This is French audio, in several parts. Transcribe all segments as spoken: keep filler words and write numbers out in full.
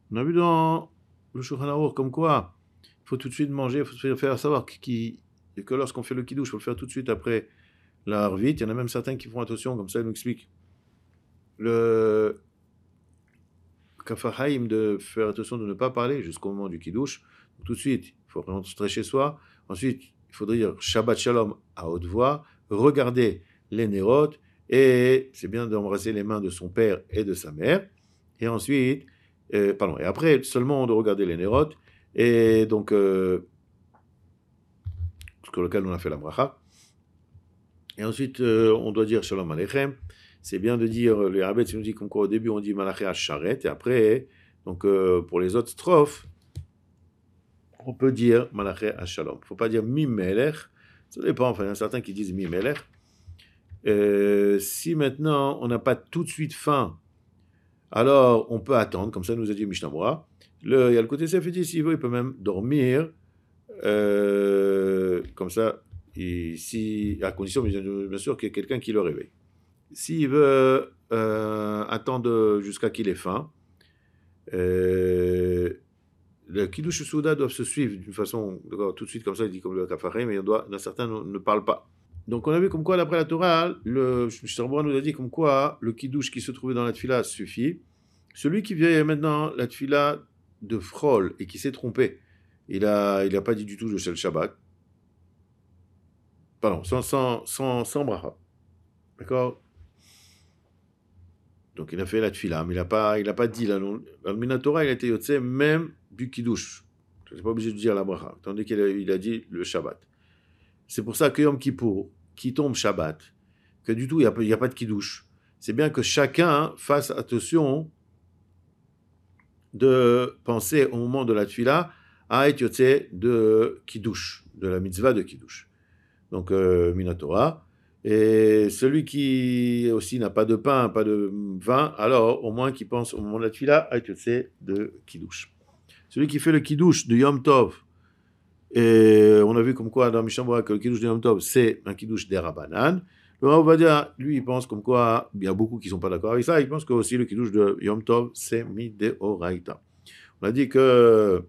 On a vu dans le Shulchan Aruch comme quoi il faut tout de suite manger, il faut faire savoir qui, que lorsqu'on fait le kiddush, il faut le faire tout de suite après la harvit. Il y en a même certains qui font attention, comme ça, ils nous expliquent. Le Kafahaim de faire attention de ne pas parler jusqu'au moment du kiddush. Tout de suite, il faut rentrer chez soi. Ensuite, il faudrait dire Shabbat Shalom à haute voix, regarder les nérotes, et c'est bien d'embrasser les mains de son père et de sa mère. Et ensuite, euh, pardon, et après seulement de regarder les nérotes, et donc, euh, sur lequel on a fait la bracha. Et ensuite, euh, on doit dire Shalom Aleichem. C'est bien de dire, les rabbins nous dit comme quoi au début on dit Malaché Hacharet, et après, donc euh, pour les autres strophes, on peut dire Malaché Hachalom. Il ne faut pas dire Mi Melech, ça dépend, enfin il y en a certains qui disent Mi Melech. Euh, si maintenant on n'a pas tout de suite faim, alors on peut attendre, comme ça nous a dit Mishnah Moura. Le, il y a le côté Sefeti, s'il veut, il peut même dormir, euh, comme ça, et si, à condition bien sûr qu'il y ait quelqu'un qui le réveille. S'il veut euh, attendre jusqu'à qu'il ait faim, euh, le Kiddush et Souda doivent se suivre d'une façon, tout de suite comme ça, il dit comme le Kafaré, mais doit, certains ne, ne parlent pas. Donc on a vu comme quoi, d'après la Torah, le Sharbouan nous a dit comme quoi le Kiddush qui se trouvait dans la Tfila suffit. Celui qui vient maintenant la Tfila de Frol et qui s'est trompé, il n'a il a pas dit du tout le Shel Shabbat. Pardon, sans, sans, sans, sans bracha. D'accord? Donc il a fait la tfila, mais il n'a pas, il a pas dit la non. Dans le Minatora, il a été yotze même du kiddush. Je ne suis pas obligé de dire la bracha, tandis qu'il a, il a dit le Shabbat. C'est pour ça que Yom Kippour, qui tombe Shabbat, que du tout il n'y a, a pas de kiddush. C'est bien que chacun fasse attention de penser au moment de la tfila à être yotze de kiddush, de la mitzvah de kiddush. Donc euh, Minatora. Et celui qui aussi n'a pas de pain, pas de vin, alors au moins qu'il pense au moment de la tfila à être de kiddush. Celui qui fait le kiddush de Yom Tov, et on a vu comme quoi dans Mishnah que le kiddush de Yom Tov c'est un kiddush des Rabbanan. Le Rav Ovadia, lui, il pense comme quoi, il y a beaucoup qui ne sont pas d'accord avec ça, il pense que aussi le kiddush de Yom Tov c'est mideoraita. On a dit que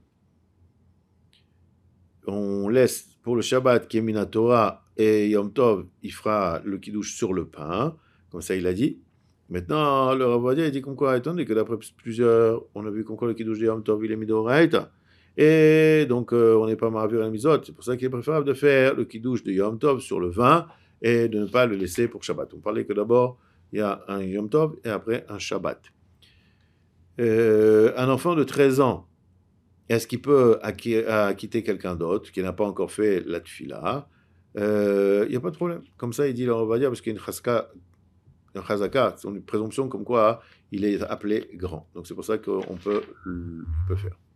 on laisse pour le Shabbat qui est Minatora et Yom Tov, il fera le kiddush sur le pain, comme ça il a dit. Maintenant, le Rav Ovadia, il dit comme quoi, étant donné que d'après plusieurs, on a vu comme quoi le kiddush de Yom Tov, il est midoraita, et donc euh, on n'est pas marvir à la misot, c'est pour ça qu'il est préférable de faire le kiddush de Yom Tov sur le vin et de ne pas le laisser pour Shabbat. On parlait que d'abord, il y a un Yom Tov et après un Shabbat. Euh, un enfant de treize ans, est-ce qu'il peut acquitter quelqu'un d'autre qui n'a pas encore fait la tfila? Il euh, n'y a pas de problème. Comme ça, il dit, on va dire, parce qu'il y a une chazaka, une chazaka, une présomption comme quoi il est appelé grand. Donc c'est pour ça qu'on peut, peut faire.